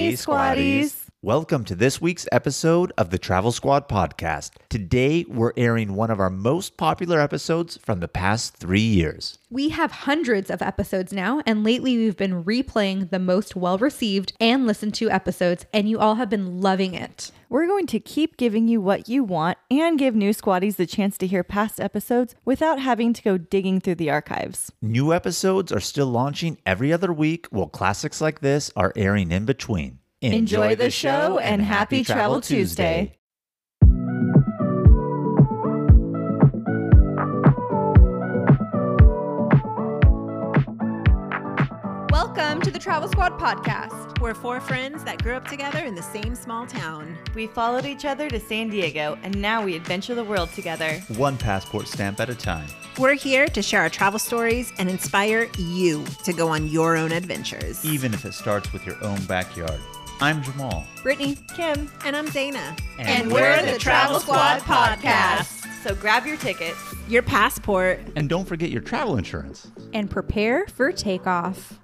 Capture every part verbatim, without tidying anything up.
Hey, Squaddies. Welcome to this week's episode of the Travel Squad podcast. Today, we're airing one of our most popular episodes from the past three years. We have hundreds of episodes now, and lately we've been replaying the most well-received and listened to episodes, and you all have been loving it. We're going to keep giving you what you want and give new Squaddies the chance to hear past episodes without having to go digging through the archives. New episodes are still launching every other week, while classics like this are airing in between. Enjoy the show and happy Travel Tuesday. Welcome to the Travel Squad podcast. We're four friends that grew up together in the same small town. We followed each other to San Diego, and now we adventure the world together. One passport stamp at a time. We're here to share our travel stories and inspire you to go on your own adventures. Even if it starts with your own backyard. I'm Jamal. Brittany. Kim. And I'm Zaina. And, and we're the Travel Squad podcast. So grab your tickets, your passport, and don't forget your travel insurance. And prepare for takeoff.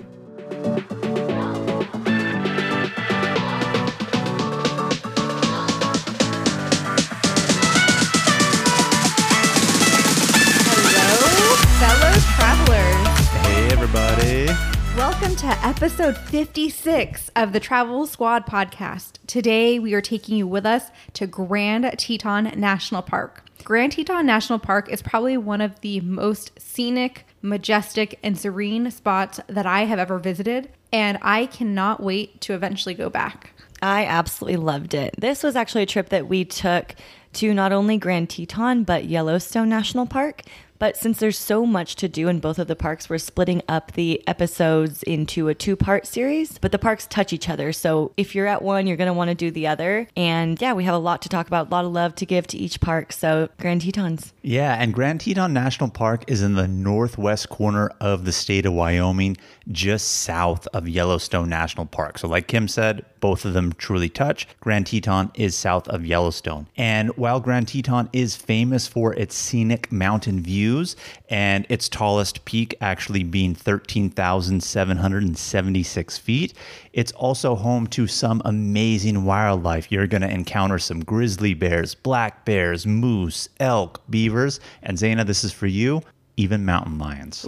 Hello, fellow travelers. Hey, everybody. Welcome to episode fifty-six of the Travel Squad podcast. Today, we are taking you with us to Grand Teton National Park. Grand Teton National Park is probably one of the most scenic, majestic, and serene spots that I have ever visited, and I cannot wait to eventually go back. I absolutely loved it. This was actually a trip that we took to not only Grand Teton, but Yellowstone National Park. But since there's so much to do in both of the parks, we're splitting up the episodes into a two-part series. But the parks touch each other. So if you're at one, you're going to want to do the other. And yeah, we have a lot to talk about, a lot of love to give to each park. So Grand Tetons. Yeah, and Grand Teton National Park is in the northwest corner of the state of Wyoming, just south of Yellowstone National Park. So like Kim said, both of them truly touch. Grand Teton is south of Yellowstone. And while Grand Teton is famous for its scenic mountain views, and its tallest peak actually being thirteen thousand seven hundred seventy-six feet, it's also home to some amazing wildlife. You're going to encounter some grizzly bears, black bears, moose, elk, beavers, and Zaina, this is for you, even mountain lions. Ooh.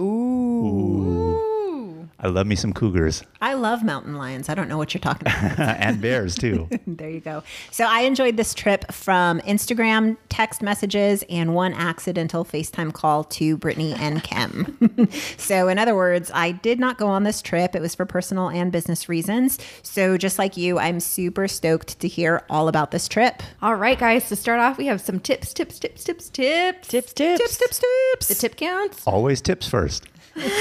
Ooh. I love me some cougars. I love mountain lions. I don't know what you're talking about. And bears, too. There you go. So I enjoyed this trip from Instagram, text messages, and one accidental FaceTime call to Brittany and Kim. So in other words, I did not go on this trip. It was for personal and business reasons. So just like you, I'm super stoked to hear all about this trip. All right, guys, to start off, we have some tips, tips, tips, tips, tips. Tips, tips. Tips, tips, tips. The tip counts. Always tips first.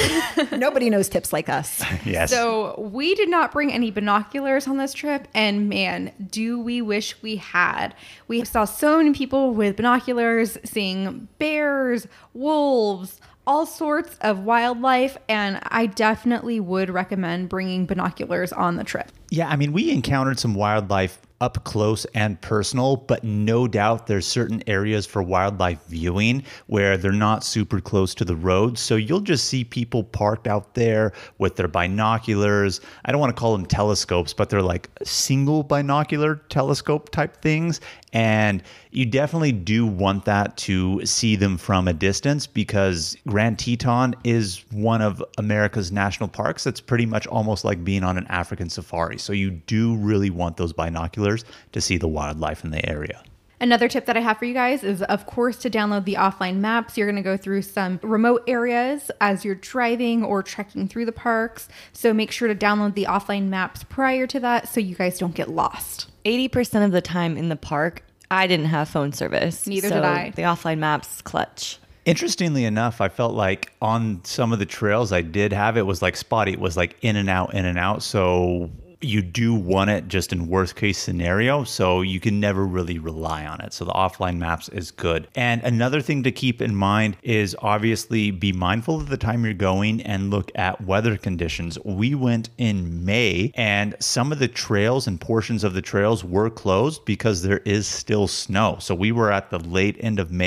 Nobody knows tips like us. Yes. So we did not bring any binoculars on this trip, and man, do we wish we had. We saw so many people with binoculars seeing bears, wolves, all sorts of wildlife, and I definitely would recommend bringing binoculars on the trip. Yeah, I mean, we encountered some wildlife up close and personal, but no doubt there's certain areas for wildlife viewing where they're not super close to the road. So you'll just see people parked out there with their binoculars. I don't want to call them telescopes, but they're like single binocular telescope type things. And you definitely do want that to see them from a distance, because Grand Teton is one of America's national parks. That's pretty much almost like being on an African safari. So you do really want those binoculars to see the wildlife in the area. Another tip that I have for you guys is, of course, to download the offline maps. You're going to go through some remote areas as you're driving or trekking through the parks. So make sure to download the offline maps prior to that so you guys don't get lost. eighty percent of the time in the park, I didn't have phone service. Neither so did I. The offline maps clutch. Interestingly enough, I felt like on some of the trails I did have, it was like spotty. It was like in and out, in and out. So you do want it just in worst case scenario, so you can never really rely on it. So the offline maps is good. And another thing to keep in mind is obviously be mindful of the time you're going and look at weather conditions. We went in May and some of the trails and portions of the trails were closed because there is still snow. So we were at the late end of May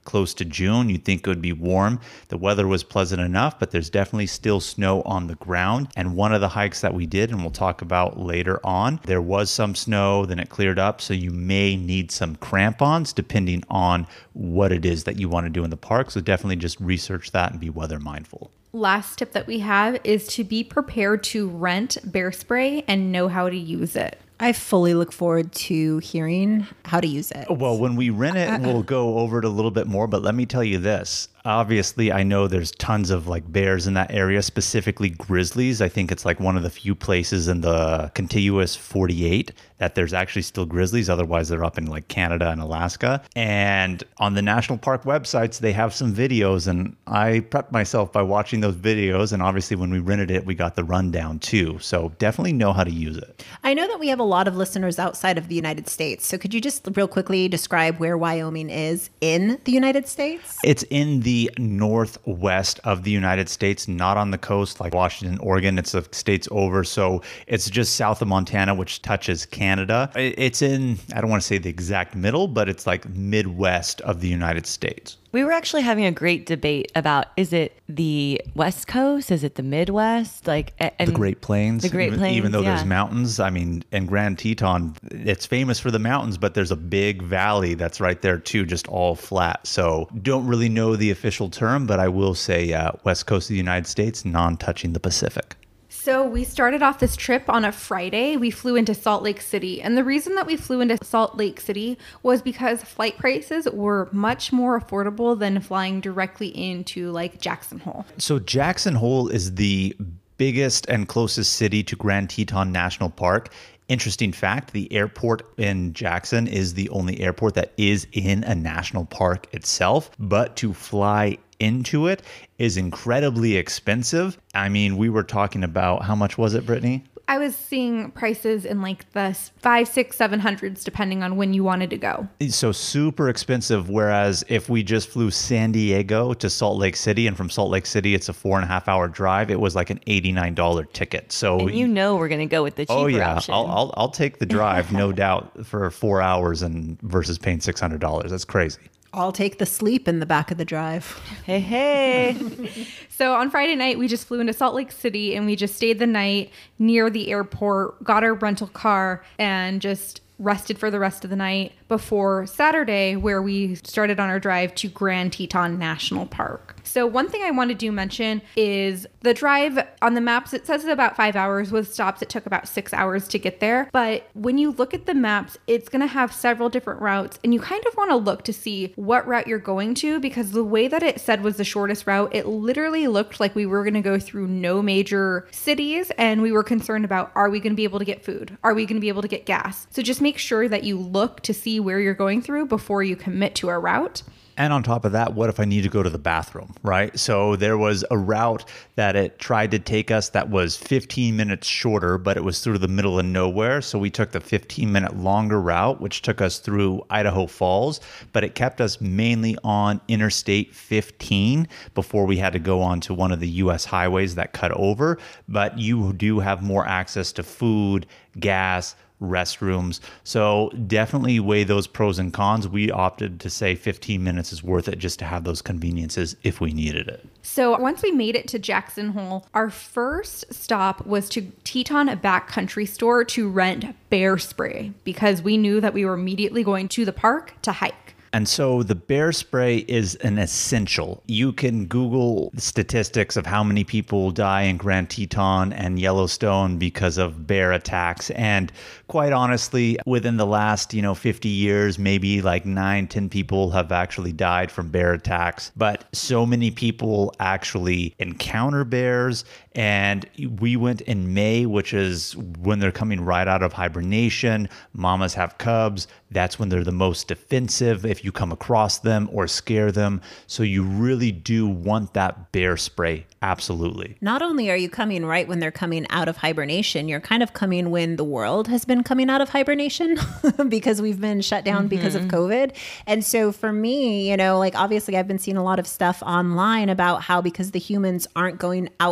close to June. You'd think it would be warm. The weather was pleasant enough, but there's definitely still snow on the ground. And one of the hikes that we did, and we'll talk about later on, there was some snow, then it cleared up. So you may need some crampons depending on what it is that you want to do in the park. So definitely just research that and be weather mindful. Last tip that we have is to be prepared to rent bear spray and know how to use it. I fully look forward to hearing how to use it. Well, when we rent it, we'll go over it a little bit more, but let me tell you this. Obviously, I know there's tons of like bears in that area, specifically grizzlies. I think it's like one of the few places in the contiguous forty-eight that there's actually still grizzlies. Otherwise, they're up in like Canada and Alaska. And on the national park websites, they have some videos, and I prepped myself by watching those videos. And obviously, when we rented it, we got the rundown too. So definitely know how to use it. I know that we have a lot of listeners outside of the United States. So could you just real quickly describe where Wyoming is in the United States? It's in the northwest of the United States, not on the coast like Washington, Oregon. It's the states over. So it's just south of Montana, which touches Canada. It's in, I don't want to say the exact middle, but it's like Midwest of the United States. We were actually having a great debate about, is it the West Coast? Is it the Midwest? Like and the Great Plains. The Great even, Plains, Even though yeah. there's mountains. I mean, and Grand Teton, it's famous for the mountains, but there's a big valley that's right there too, just all flat. So don't really know the official term, but I will say uh, West Coast of the United States, non-touching the Pacific. So we started off this trip on a Friday. We flew into Salt Lake City. And the reason that we flew into Salt Lake City was because flight prices were much more affordable than flying directly into like Jackson Hole. So Jackson Hole is the biggest and closest city to Grand Teton National Park. Interesting fact, the airport in Jackson is the only airport that is in a national park itself, but to fly into it is incredibly expensive. I mean, we were talking about, how much was it, Brittany? I was seeing prices in like the five, six, seven hundreds, depending on when you wanted to go. So super expensive. Whereas if we just flew San Diego to Salt Lake City, and from Salt Lake City, it's a four and a half hour drive, it was like an eighty-nine dollars ticket. So and you know we're going to go with the cheaper oh yeah, option. I'll, I'll I'll take the drive, no doubt, for four hours and versus paying six hundred dollars. That's crazy. I'll take the sleep in the back of the drive. Hey, hey. So on Friday night, we just flew into Salt Lake City and we just stayed the night near the airport, got our rental car, and just rested for the rest of the night before Saturday, where we started on our drive to Grand Teton National Park. So one thing I wanted to mention is the drive on the maps, it says it's about five hours. With stops, it took about six hours to get there. But when you look at the maps, it's going to have several different routes, and you kind of want to look to see what route you're going to, because the way that it said was the shortest route, it literally looked like we were going to go through no major cities, and we were concerned about, are we going to be able to get food? Are we going to be able to get gas? So just make sure that you look to see where you're going through before you commit to a route. And on top of that, what if I need to go to the bathroom, right? So there was a route that it tried to take us that was fifteen minutes shorter, but it was through the middle of nowhere. So we took the fifteen minute longer route, which took us through Idaho Falls, but it kept us mainly on Interstate fifteen before we had to go on to one of the U S highways that cut over. But you do have more access to food, gas, restrooms. So definitely weigh those pros and cons. We opted to say fifteen minutes is worth it just to have those conveniences if we needed it. So once we made it to Jackson Hole, our first stop was to Teton Backcountry Store to rent bear spray, because we knew that we were immediately going to the park to hike. And so the bear spray is an essential. You can Google statistics of how many people die in Grand Teton and Yellowstone because of bear attacks. And quite honestly, within the last, you know, fifty years, maybe like nine, ten people have actually died from bear attacks. But so many people actually encounter bears. And we went in May, which is when they're coming right out of hibernation. Mamas have cubs. That's when they're the most defensive if you come across them or scare them. So you really do want that bear spray. Absolutely. Not only are you coming right when they're coming out of hibernation, you're kind of coming when the world has been coming out of hibernation because we've been shut down mm-hmm. because of COVID. And so for me, you know, like obviously I've been seeing a lot of stuff online about how because the humans aren't going out into the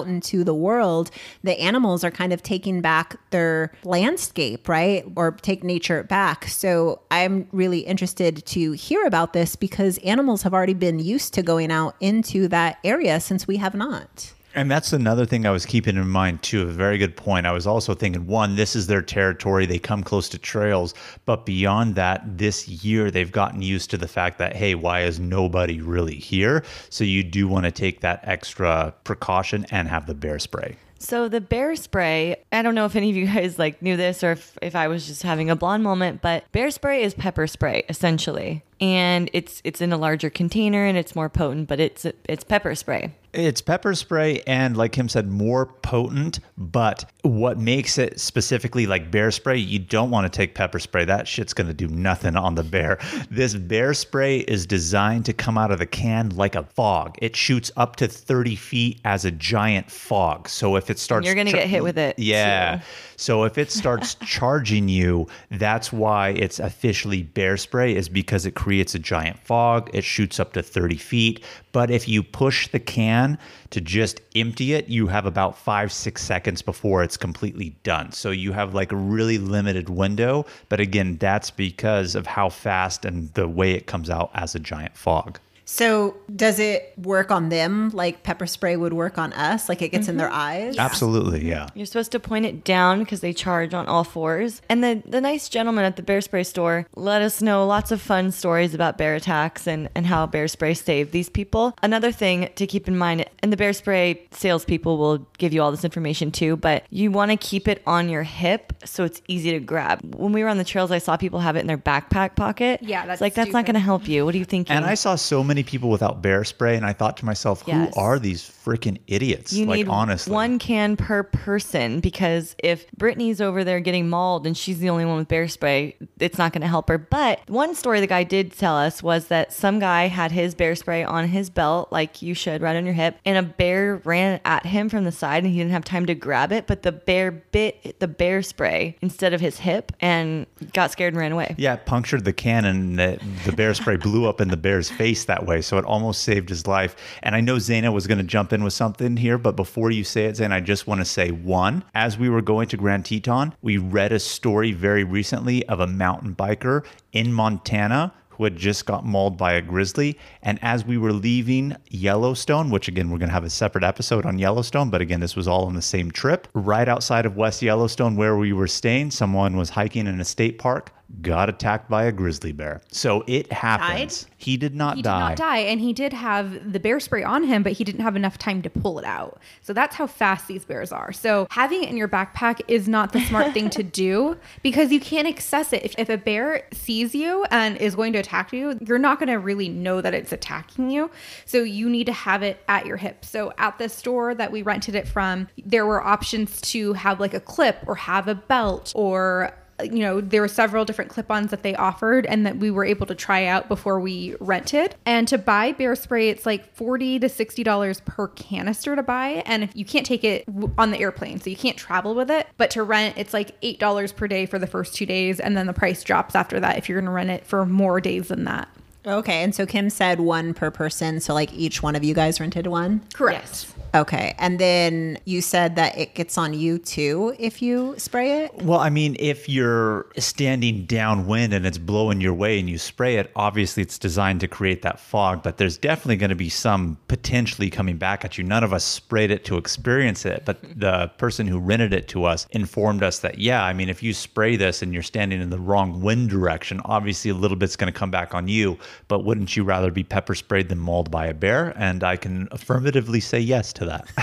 the world, the animals are kind of taking back their landscape, right? Or take nature back. So I'm really interested to hear about this because animals have already been used to going out into that area since we have not. And that's another thing I was keeping in mind, too. A very good point. I was also thinking, one, this is their territory. They come close to trails. But beyond that, this year, they've gotten used to the fact that, hey, why is nobody really here? So you do want to take that extra precaution and have the bear spray. So the bear spray, I don't know if any of you guys like knew this or if, if I was just having a blonde moment, but bear spray is pepper spray, essentially. And it's it's in a larger container and it's more potent, but it's it's pepper spray. It's pepper spray and, like Kim said, more potent. But what makes it specifically like bear spray, you don't want to take pepper spray. That shit's going to do nothing on the bear. This bear spray is designed to come out of the can like a fog. It shoots up to thirty feet as a giant fog. So if it starts... And you're going to char- get hit with it. Yeah. Too. So if it starts charging you, that's why it's officially bear spray, is because it creates a giant fog. It shoots up to thirty feet. But if you push the can to just empty it, you have about five, six seconds before it's completely done. So you have like a really limited window. But again, that's because of how fast and the way it comes out as a giant fog. So does it work on them like pepper spray would work on us? Like it gets mm-hmm. in their eyes? Absolutely, yeah. You're supposed to point it down because they charge on all fours. And the, the nice gentleman at the bear spray store let us know lots of fun stories about bear attacks and, and how bear spray saved these people. Another thing to keep in mind, and the bear spray salespeople will give you all this information too, but you want to keep it on your hip so it's easy to grab. When we were on the trails, I saw people have it in their backpack pocket. Yeah, that's it's like, that's stupid. not going to help you. What are you thinking? And I saw so many people without bear spray, and I thought to myself, who Yes. are these freaking idiots? You like, need honestly. one can per person, because if Brittany's over there getting mauled and she's the only one with bear spray, it's not going to help her. But one story the guy did tell us was that some guy had his bear spray on his belt, like you should, right on your hip, and a bear ran at him from the side and he didn't have time to grab it, but the bear bit the bear spray instead of his hip and got scared and ran away. Yeah, it punctured the can, and the, the bear spray blew up in the bear's face that way. So it almost saved his life. And I know Zaina was going to jump in with something here, but before you say it, Zaina, I just want to say, one, as we were going to Grand Teton, we read a story very recently of a mountain biker in Montana who had just got mauled by a grizzly. And as we were leaving Yellowstone, which again, we're going to have a separate episode on Yellowstone, but again, this was all on the same trip, right outside of West Yellowstone where we were staying, someone was hiking in a state park, got attacked by a grizzly bear. So it happens. Died? He did not He die. did not die, and he did have the bear spray on him, but he didn't have enough time to pull it out. So that's how fast these bears are. So having it in your backpack is not the smart thing to do, because you can't access it. If, if a bear sees you and is going to attack you, you're not going to really know that it's attacking you. So you need to have it at your hip. So at the store that we rented it from, there were options to have like a clip or have a belt, or you know, there were several different clip-ons that they offered and that we were able to try out before we rented. And to buy bear spray, it's like forty to sixty dollars per canister to buy. And if you can't take it on the airplane, so you can't travel with it. But to rent, it's like eight dollars per day for the first two days. And then the price drops after that if you're going to rent it for more days than that. Okay. And so Kim said one per person. So like each one of you guys rented one? Correct. Yes. Okay. And then you said that it gets on you too if you spray it? Well, I mean, if you're standing downwind and it's blowing your way and you spray it, obviously it's designed to create that fog, but there's definitely going to be some potentially coming back at you. None of us sprayed it to experience it, but the person who rented it to us informed us that, yeah, I mean, if you spray this and you're standing in the wrong wind direction, obviously a little bit's going to come back on you, but wouldn't you rather be pepper sprayed than mauled by a bear? And I can affirmatively say yes to that.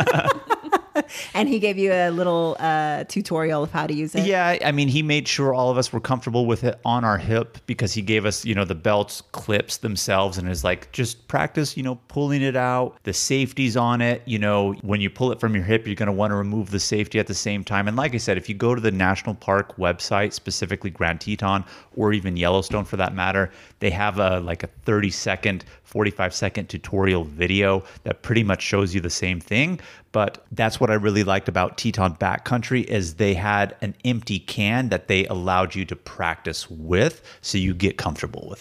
And he gave you a little uh, tutorial of how to use it? Yeah, I mean, he made sure all of us were comfortable with it on our hip, because he gave us, you know, the belts, clips themselves, and is like, just practice, you know, pulling it out, the safeties on it. You know, when you pull it from your hip, you're going to want to remove the safety at the same time. And like I said, if you go to the National Park website, specifically Grand Teton or even Yellowstone for that matter, they have a like a thirty second, forty-five second tutorial video that pretty much shows you the same thing. But that's what I really liked about Teton Backcountry, is they had an empty can that they allowed you to practice with, so you get comfortable with it.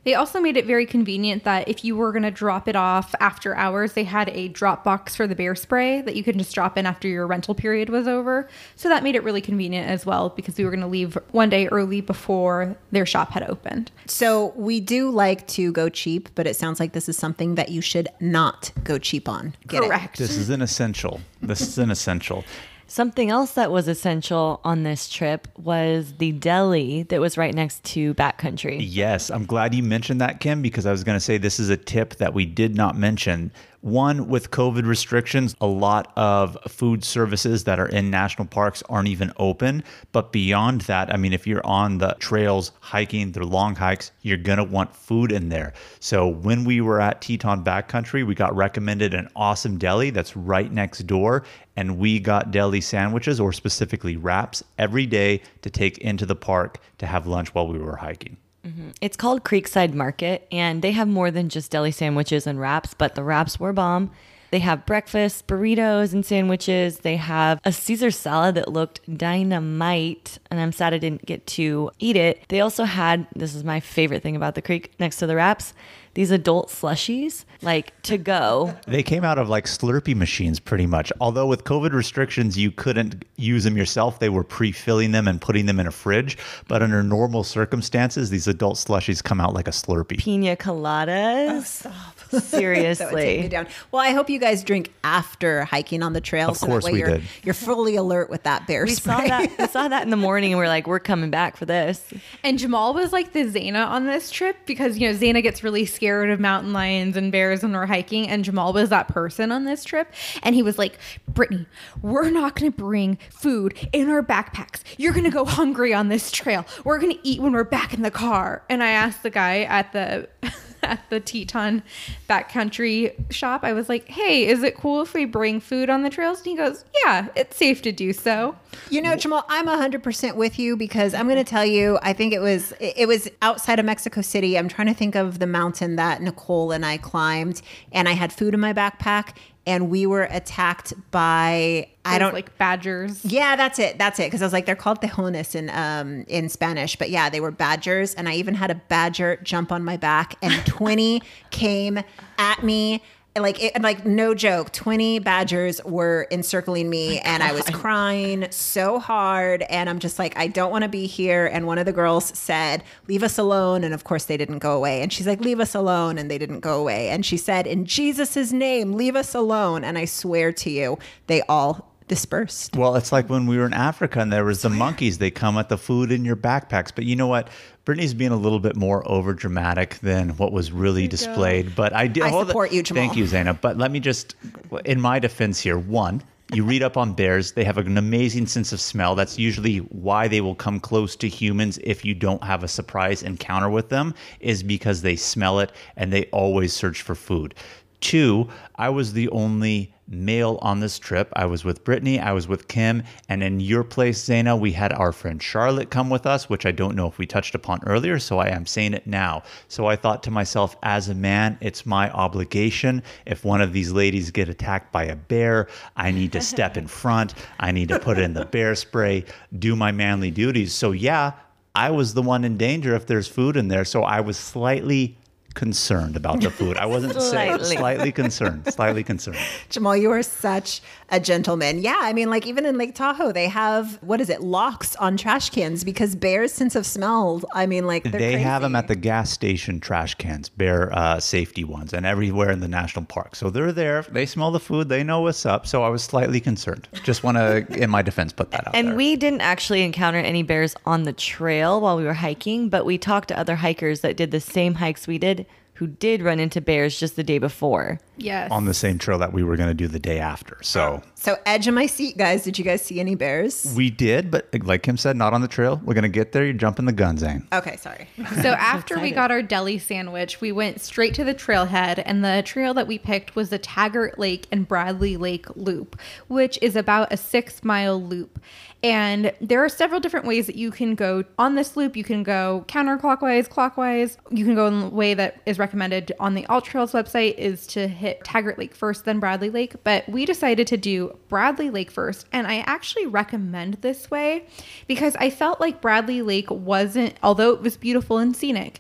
They also made it very convenient that if you were going to drop it off after hours, they had a drop box for the bear spray that you could just drop in after your rental period was over. So that made it really convenient as well, because we were going to leave one day early before their shop had opened. So we do like to go cheap, but it sounds like this is something that you should not go cheap on. Get it? Correct. This is an essential. This is an essential. Something else that was essential on this trip was the deli that was right next to Backcountry. Yes, I'm glad you mentioned that, Kim, because I was going to say this is a tip that we did not mention. One, with COVID restrictions, a lot of food services that are in national parks aren't even open. But beyond that, I mean, if you're on the trails hiking, they're long hikes, you're going to want food in there. So when we were at Teton Backcountry, we got recommended an awesome deli that's right next door. And we got deli sandwiches, or specifically wraps, every day to take into the park to have lunch while we were hiking. Mm-hmm. It's called Creekside Market, and they have more than just deli sandwiches and wraps, but the wraps were bomb. They have breakfast, burritos, and sandwiches. They have a Caesar salad that looked dynamite, and I'm sad I didn't get to eat it. They also had, this is my favorite thing about the creek next to the wraps, these adult slushies, like to go. They came out of like Slurpee machines pretty much. Although with COVID restrictions, you couldn't use them yourself. They were pre-filling them and putting them in a fridge. But under normal circumstances, these adult slushies come out like a Slurpee. Pina coladas. Oh, stop. Seriously. That would take me down. Well, I hope you guys drink after hiking on the trail. Of so course that way we you're, did. You're fully alert with that bear We spray. saw that. We saw that in the morning, and we're like, we're coming back for this. And Jamal was like the Zaina on this trip, because, you know, Zaina gets really scared of mountain lions and bears when we're hiking. And Jamal was that person on this trip. And he was like, Brittany, we're not going to bring food in our backpacks. You're going to go hungry on this trail. We're going to eat when we're back in the car. And I asked the guy at the... at the Teton Backcountry shop, I was like, hey, is it cool if we bring food on the trails? And he goes, yeah, it's safe to do so. You know, Jamal, I'm one hundred percent with you, because I'm going to tell you, I think it was it was outside of Mexico City. I'm trying to think of the mountain that Nicole and I climbed, and I had food in my backpack, and we were attacked by, I don't like badgers. Yeah, that's it. That's it. Because I was like, they're called tejones in um in Spanish, but yeah, they were badgers, and I even had a badger jump on my back, and twenty came at me. Like, it, like no joke, twenty badgers were encircling me, and I was crying so hard, and I'm just like, I don't want to be here. And one of the girls said, leave us alone. And of course they didn't go away. And she's like, leave us alone. And they didn't go away. And she said, in Jesus's name, leave us alone. And I swear to you, they all dispersed. Well, it's like when we were in Africa and there was the monkeys. They come at the food in your backpacks. But you know what? Brittany's being a little bit more over dramatic than what was really displayed. But I did I hold support the, you, Jamal. Thank you, Zaina. But let me just, in my defense here, one, you read up on bears. They have an amazing sense of smell. That's usually why they will come close to humans if you don't have a surprise encounter with them, is because they smell it and they always search for food. Two, I was the only male on this trip. I was with Brittany, I was with Kim, and in your place, Zaina, we had our friend Charlotte come with us, which I don't know if we touched upon earlier, so I am saying it now. So I thought to myself, as a man, it's my obligation. If one of these ladies get attacked by a bear, I need to step in front. I need to put in the bear spray, do my manly duties. So yeah, I was the one in danger if there's food in there. So I was slightly concerned about the food. I wasn't Slightly. slightly. slightly concerned, slightly concerned. Jamal, you are such a gentleman. Yeah, I mean, like even in Lake Tahoe, they have, what is it, locks on trash cans, because bears' sense of smell, I mean, like they're They crazy. have them at the gas station trash cans, bear uh, safety ones, and everywhere in the national park. So they're there. They smell the food. They know what's up. So I was slightly concerned. Just want to, in my defense, put that out And there. we didn't actually encounter any bears on the trail while we were hiking, but we talked to other hikers that did the same hikes we did, who did run into bears just the day before. Yes. on the same trail that we were going to do the day after. So So edge of my seat, guys. Did you guys see any bears? we did, but like Kim said, not on the trail. We're going to get there. You're jumping the gun, Zane. Okay, sorry. So after we excited. got our deli sandwich, we went straight to the trailhead, and the trail that we picked was the Taggart Lake and Bradley Lake Loop, which is about a six mile loop. And there are several different ways that you can go on this loop. You can go counterclockwise, clockwise. You can go in the way that is recommended on the All Trails website is to hit Taggart Lake first, then Bradley Lake. But we decided to do Bradley Lake first. And I actually recommend this way because I felt like Bradley Lake wasn't, although it was beautiful and scenic,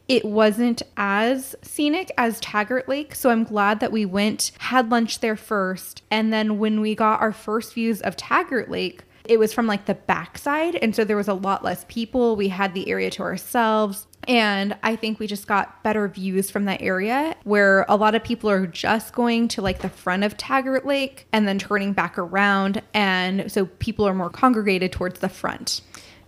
it wasn't as scenic as Taggart Lake. So I'm glad that we went, had lunch there first. And then when we got our first views of Taggart Lake, it was from like the backside. And so there was a lot less people. We had the area to ourselves. And I think we just got better views from that area where a lot of people are just going to like the front of Taggart Lake and then turning back around. And so people are more congregated towards the front.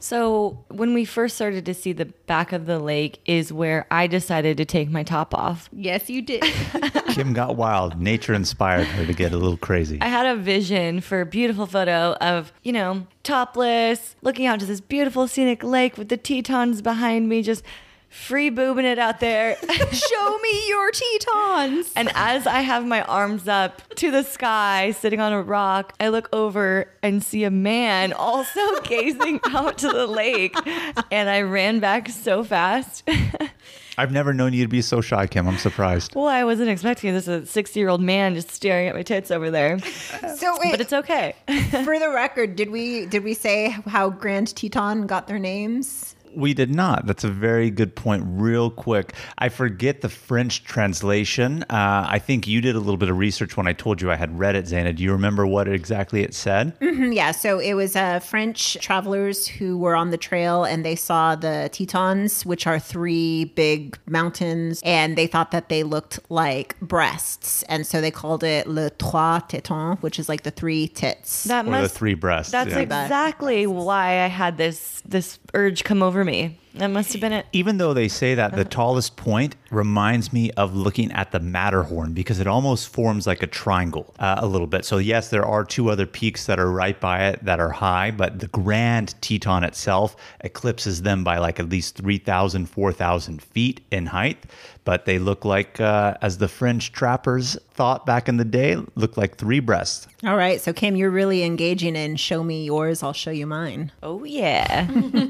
So when we first started to see the back of the lake is where I decided to take my top off. Yes, you did. Kim got wild. Nature inspired her to get a little crazy. I had a vision for a beautiful photo of, you know, topless, looking out to this beautiful scenic lake with the Tetons behind me, just free boobing it out there. Show me your Tetons. And as I have my arms up to the sky, sitting on a rock, I look over and see a man also gazing out to the lake. And I ran back so fast. I've never known you to be so shy, Kim. I'm surprised. Well, I wasn't expecting this. A sixty-year-old man just staring at my tits over there. So wait, But it's okay. for the record, did we did we say how Grand Teton got their names? We did not. That's a very good point. Real quick, I forget the French translation. Uh, I think you did a little bit of research when I told you I had read it, Zaina. Do you remember what exactly it said? Mm-hmm, yeah, so it was uh, French travelers who were on the trail and they saw the Tetons, which are three big mountains, and they thought that they looked like breasts. And so they called it Le Trois Tetons, which is like the three tits. That Or must, the three breasts. That's yeah. exactly why I had this this urge come over me. That must have been it. Even though they say that the tallest point reminds me of looking at the Matterhorn because it almost forms like a triangle uh, a little bit. So yes, there are two other peaks that are right by it that are high, but the Grand Teton itself eclipses them by like at least three thousand, four thousand feet in height. But they look like, uh, as the French trappers thought back in the day, look like three breasts. All right, so Kim, you're really engaging in show me yours, I'll show you mine. Oh, yeah.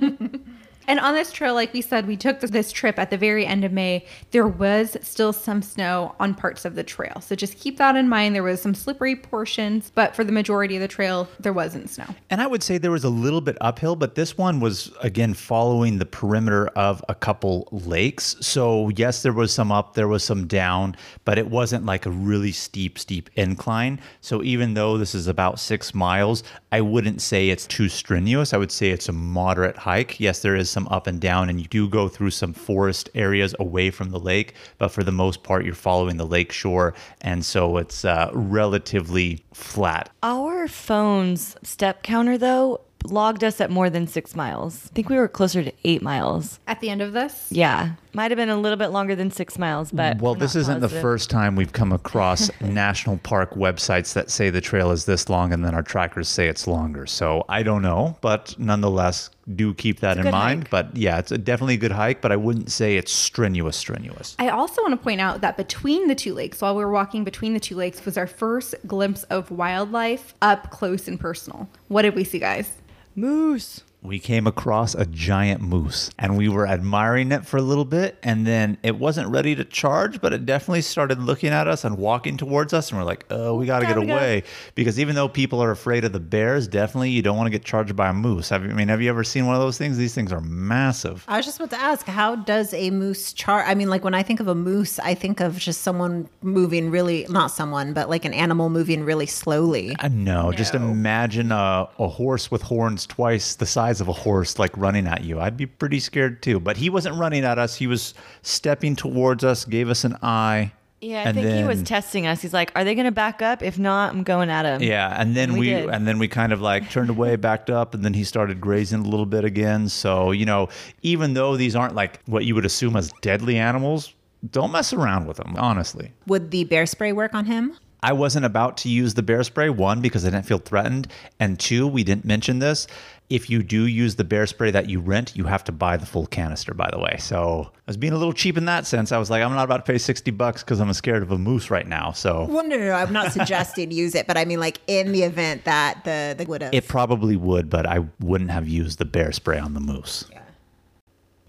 And on this trail, like we said, we took this trip at the very end of May. There was still some snow on parts of the trail. So just keep that in mind. There was some slippery portions, but for the majority of the trail, there wasn't snow. And I would say there was a little bit uphill, but this one was, again, following the perimeter of a couple lakes. So yes, there was some up, there was some down, but it wasn't like a really steep, steep incline. So even though this is about six miles, I wouldn't say it's too strenuous. I would say it's a moderate hike. Yes, there is some up and down, and you do go through some forest areas away from the lake, but for the most part, you're following the lake shore, and so it's uh, relatively flat. Our phone's step counter, though, logged us at more than six miles. I think we were closer to eight miles. At the end of this? Yeah. Might have been a little bit longer than six miles, but Well, we're this not isn't the positive. first time we've come across national park websites that say the trail is this long and then our trackers say it's longer. So I don't know, but nonetheless, do keep that It's a in good mind. hike. But yeah, it's a definitely a good hike, but I wouldn't say it's strenuous, strenuous. I also want to point out that between the two lakes, while we were walking between the two lakes, was our first glimpse of wildlife up close and personal. What did we see, guys? Moose. We came across a giant moose and we were admiring it for a little bit, and then it wasn't ready to charge, but it definitely started looking at us and walking towards us, and we're like, oh, we got to get Gotta go. away. Because even though people are afraid of the bears, definitely you don't want to get charged by a moose. Have you, I mean, have you ever seen one of those things? These things are massive. I was just about to ask, how does a moose charge? I mean, like when I think of a moose, I think of just someone moving really, not someone, but like an animal moving really slowly. Uh, no, just imagine a, a horse with horns twice the size of a horse like running at you. I'd be pretty scared too. But he wasn't running at us. He was stepping towards us, gave us an eye. Yeah, I and think he was then- testing us. He's like, are they going to back up? If not, I'm going at him. Yeah, and then And we we, did. and then we kind of like turned away, backed up, and then he started grazing a little bit again. So, you know, even though these aren't like what you would assume as deadly animals, don't mess around with them, honestly. Would the bear spray work on him? I wasn't about to use the bear spray, one, because I didn't feel threatened, and two, we didn't mention this. If you do use the bear spray that you rent, you have to buy the full canister, by the way. So I was being a little cheap in that sense. I was like, I'm not about to pay sixty bucks because I'm scared of a moose right now. So Well, no, no, no. I'm not suggesting use it, but I mean, like in the event that the, the would have. it probably would, but I wouldn't have used the bear spray on the moose.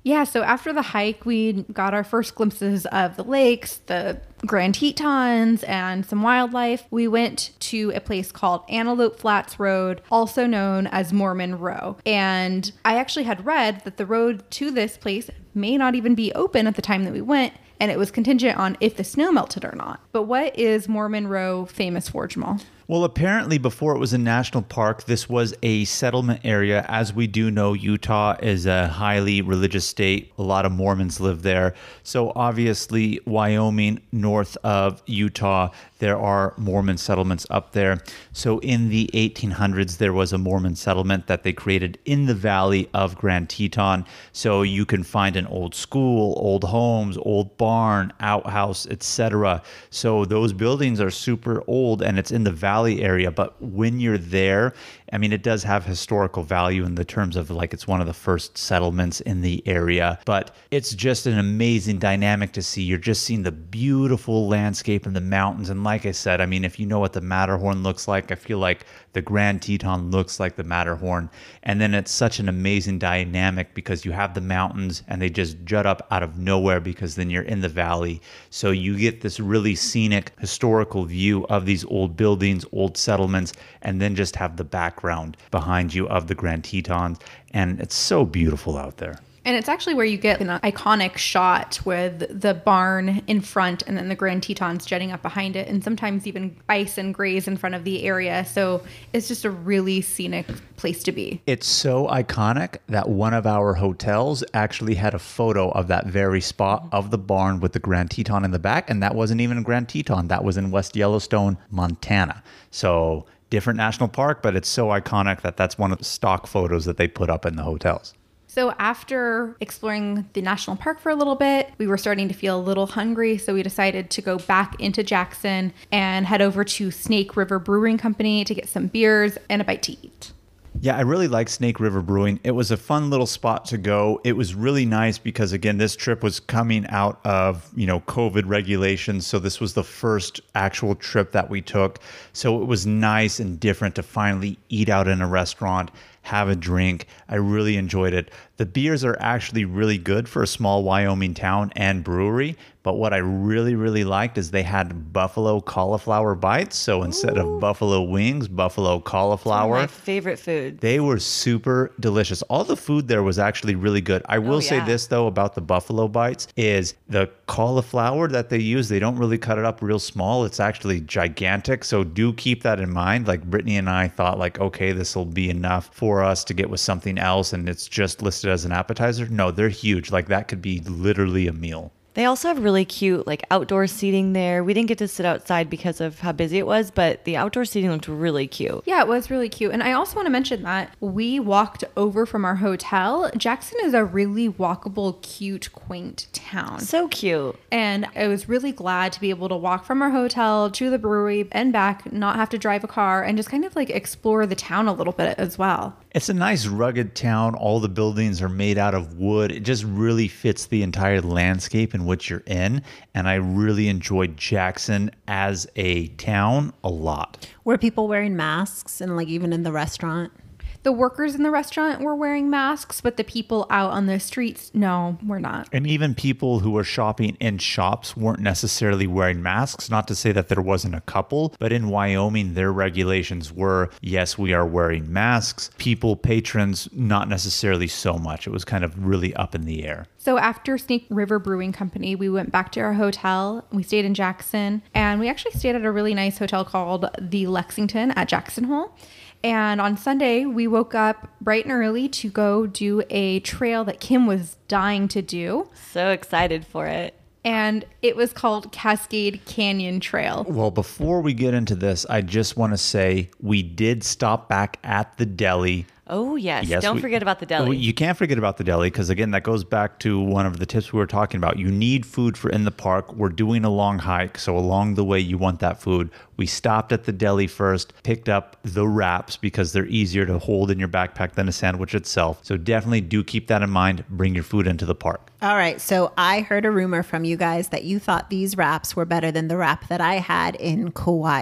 Yeah, so after the hike, we got our first glimpses of the lakes, the Grand Tetons, and some wildlife. We went to a place called Antelope Flats Road, also known as Mormon Row. And I actually had read that the road to this place may not even be open at the time that we went, and it was contingent on if the snow melted or not. But what is Mormon Row famous for, Jamal? Well, apparently before it was a national park, this was a settlement area. As we do know, Utah is a highly religious state. A lot of Mormons live there. So obviously, Wyoming, north of Utah, there are Mormon settlements up there. So in the eighteen hundreds, there was a Mormon settlement that they created in the valley of Grand Teton. So you can find an old school, old homes, old barn, outhouse, et cetera. So those buildings are super old and it's in the valley area. But when you're there, I mean, it does have historical value in the terms of like it's one of the first settlements in the area, but it's just an amazing dynamic to see. You're just seeing the beautiful landscape and the mountains. And like I said, I mean, if you know what the Matterhorn looks like, I feel like the Grand Teton looks like the Matterhorn. And then it's such an amazing dynamic because you have the mountains and they just jut up out of nowhere because then you're in the valley. So you get this really scenic historical view of these old buildings, old settlements, and then just have the background behind you of the Grand Tetons, and it's so beautiful out there. And it's actually where you get an iconic shot with the barn in front and then the Grand Tetons jetting up behind it, and sometimes even ice and grays in front of the area. So it's just a really scenic place to be. It's so iconic that one of our hotels actually had a photo of that very spot of the barn with the Grand Teton in the back, and that wasn't even a Grand Teton. That was in West Yellowstone, Montana. So different national park, but it's so iconic that that's one of the stock photos that they put up in the hotels. So after exploring the national park for a little bit, we were starting to feel a little hungry. So we decided to go back into Jackson and head over to Snake River Brewing Company to get some beers and a bite to eat. Yeah, I really like Snake River Brewing. It was a fun little spot to go. It was really nice because, again, this trip was coming out of, you know, COVID regulations. So this was the first actual trip that we took. So it was nice and different to finally eat out in a restaurant, have a drink. I really enjoyed it. The beers are actually really good for a small Wyoming town and brewery. But what I really, really liked is they had buffalo cauliflower bites. So instead Ooh. of buffalo wings, buffalo cauliflower. It's one of my favorite food. They were super delicious. All the food there was actually really good. I will oh, yeah. say this, though, about the buffalo bites is the cauliflower that they use, they don't really cut it up real small. It's actually gigantic. So do keep that in mind. Like Brittany and I thought like, okay, this will be enough for us to get with something else. And it's just listed as an appetizer. No, they're huge. Like that could be literally a meal. They also have really cute like outdoor seating there. We didn't get to sit outside because of how busy it was, but the outdoor seating looked really cute. Yeah, it was really cute. And I also want to mention that we walked over from our hotel. Jackson is a really walkable, cute, quaint town. So cute. And I was really glad to be able to walk from our hotel to the brewery and back, not have to drive a car, and just kind of like explore the town a little bit as well. It's a nice rugged town. All the buildings are made out of wood. It just really fits the entire landscape in which you're in. And I really enjoyed Jackson as a town a lot. Were people wearing masks and like even in the restaurant? The workers in the restaurant were wearing masks, but the people out on the streets, no, we're not. And even people who were shopping in shops weren't necessarily wearing masks. Not to say that there wasn't a couple, but in Wyoming, their regulations were, yes, we are wearing masks. People, patrons, not necessarily so much. It was kind of really up in the air. So after Snake River Brewing Company, we went back to our hotel. We stayed in Jackson, and we actually stayed at a really nice hotel called the Lexington at Jackson Hole. And on Sunday, we woke up bright and early to go do a trail that Kim was dying to do. So excited for it. And it was called Cascade Canyon Trail. Well, before we get into this, I just want to say we did stop back at the deli. Oh, yes. yes Don't we, forget about the deli. You can't forget about the deli because, again, that goes back to one of the tips we were talking about. You need food for in the park. We're doing a long hike, so along the way, you want that food. We stopped at the deli first, picked up the wraps because they're easier to hold in your backpack than a sandwich itself. So definitely do keep that in mind. Bring your food into the park. All right. So I heard a rumor from you guys that you thought these wraps were better than the wrap that I had in Kauai.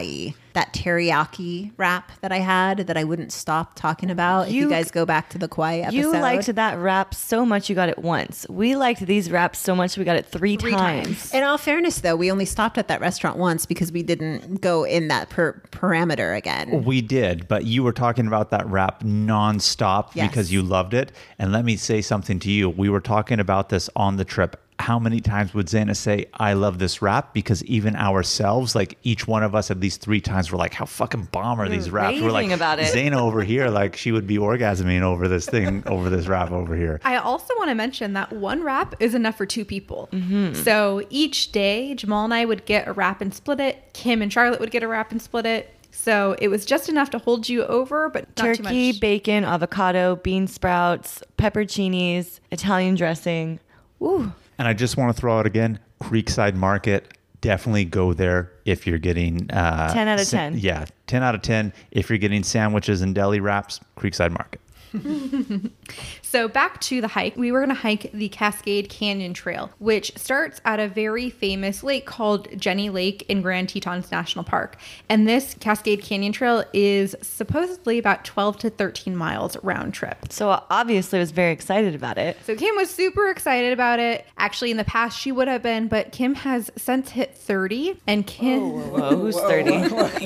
that teriyaki wrap that I had that I wouldn't stop talking about. If You- you guys go back to the Kauai episode. You liked that wrap so much you got it once. We liked these wraps so much we got it three, Three times. times. In all fairness, though, we only stopped at that restaurant once because we didn't go in that per- parameter again. We did, but you were talking about that wrap nonstop Yes. because you loved it. And let me say something to you. We were talking about this on the trip. How many times would Zana say, I love this wrap? Because even ourselves, like each one of us at least three times, were like, how fucking bomb are these wraps? We're like, raving about it. Zana over here, like she would be orgasming over this thing, over this wrap over here. I also want to mention that one wrap is enough for two people. So each day, Jamal and I would get a wrap and split it. Kim and Charlotte would get a wrap and split it. So it was just enough to hold you over, but not too Turkey, much. bacon, avocado, bean sprouts, pepperoncinis, Italian dressing. Ooh. And I just want to throw out again, Creekside Market. Definitely go there if you're getting uh, ten out of sa- ten. Yeah, ten out of ten. If you're getting sandwiches and deli wraps, Creekside Market. So back to the hike. We were going to hike the Cascade Canyon Trail, which starts at a very famous lake called Jenny Lake in Grand Tetons National Park. And this Cascade Canyon Trail is supposedly about twelve to thirteen miles round trip. So obviously I was very excited about it. So Kim was super excited about it. Actually, in the past, she would have been, but Kim has since hit thirty. And Kim... Whoa, who's thirty?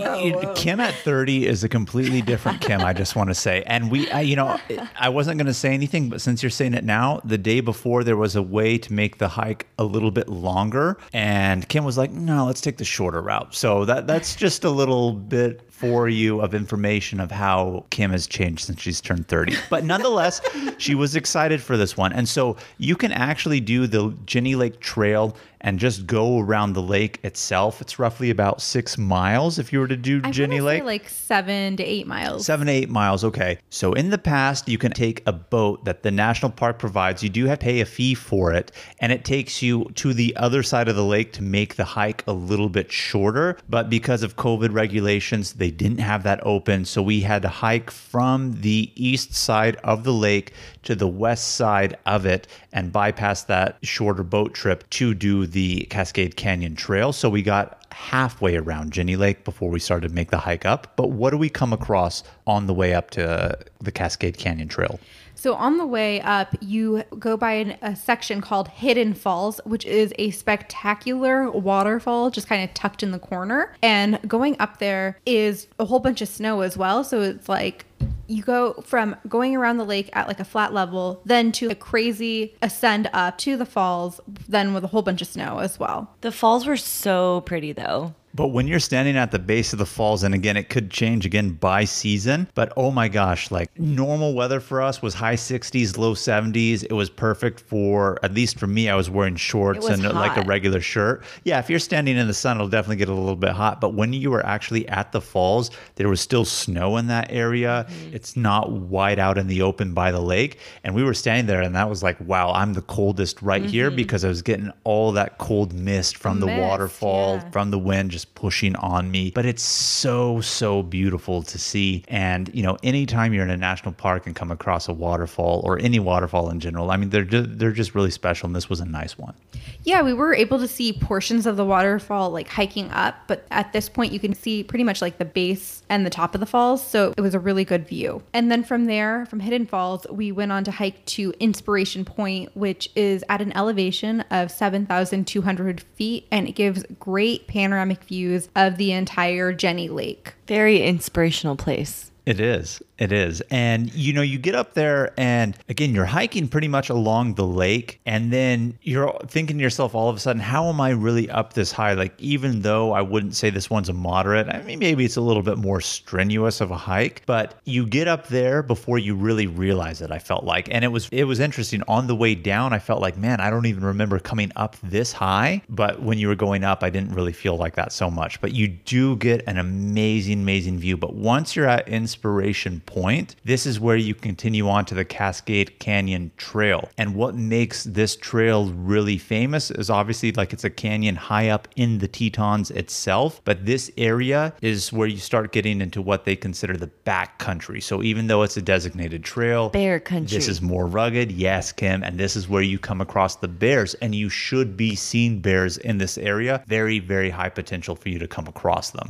Kim at thirty is a completely different Kim, I just want to say. And we, I, you know, I wasn't going to say anything, but since you're saying it now, the day before there was a way to make the hike a little bit longer. And Kim was like, no, let's take the shorter route. So that that's just a little bit for you of information of how Kim has changed since she's turned thirty. But nonetheless, she was excited for this one. And so you can actually do the Jenny Lake Trail and just go around the lake itself. It's roughly about six miles if you were to do I Jenny wanna Lake. say like seven to eight miles. Seven, eight miles. Okay. So in the past, you can take a boat that the national park provides. You do have to pay a fee for it, and it takes you to the other side of the lake to make the hike a little bit shorter. But because of COVID regulations, they didn't have that open. So we had to hike from the east side of the lake to the west side of it and bypass that shorter boat trip to do the Cascade Canyon Trail. So we got halfway around Jenny Lake before we started to make the hike up. But what do we come across on the way up to the Cascade Canyon Trail? So on the way up, you go by an, a section called Hidden Falls, which is a spectacular waterfall just kind of tucked in the corner. And going up there is a whole bunch of snow as well. So it's like you go from going around the lake at like a flat level, then to a crazy ascend up to the falls, then with a whole bunch of snow as well. The falls were so pretty though. But when you're standing at the base of the falls, and again, it could change again by season, but oh my gosh, like normal weather for us was high sixties, low seventies. It was perfect for, at least for me, I was wearing shorts It was and like a hot. regular shirt. Yeah, if you're standing in the sun, it'll definitely get a little bit hot. But when you were actually at the falls, there was still snow in that area. Mm-hmm. It's not wide out in the open by the lake. And we were standing there, and that was like, wow, I'm the coldest right here Mm-hmm. because I was getting all that cold mist from the Mist, waterfall, yeah. from the wind just pushing on me. But it's so, so beautiful to see. And, you know, anytime you're in a national park and come across a waterfall or any waterfall in general, I mean, they're just, they're just really special. And this was a nice one. Yeah, we were able to see portions of the waterfall like hiking up, but at this point you can see pretty much like the base and the top of the falls. So it was a really good view. And then from there, from Hidden Falls, we went on to hike to Inspiration Point, which is at an elevation of seven thousand two hundred feet, and it gives great panoramic views of the entire Jenny Lake. Very inspirational place. It is. It is. And, you know, you get up there and again, you're hiking pretty much along the lake. And then you're thinking to yourself all of a sudden, how am I really up this high? Like, even though I wouldn't say this one's a moderate, I mean, maybe it's a little bit more strenuous of a hike, but you get up there before you really realize it, I felt like. And it was, it was interesting. On the way down, I felt like, man, I don't even remember coming up this high. But when you were going up, I didn't really feel like that so much. But you do get an amazing, amazing view. But once you're at Inspiration Point, this is where you continue on to the Cascade Canyon Trail. And what makes this trail really famous is obviously like it's a canyon high up in the Tetons itself, but this area is where you start getting into what they consider the back country. So even though it's a designated trail, Bear country. this is more rugged. Yes, Kim. And this is where you come across the bears, and you should be seeing bears in this area. Very, very high potential for you to come across them.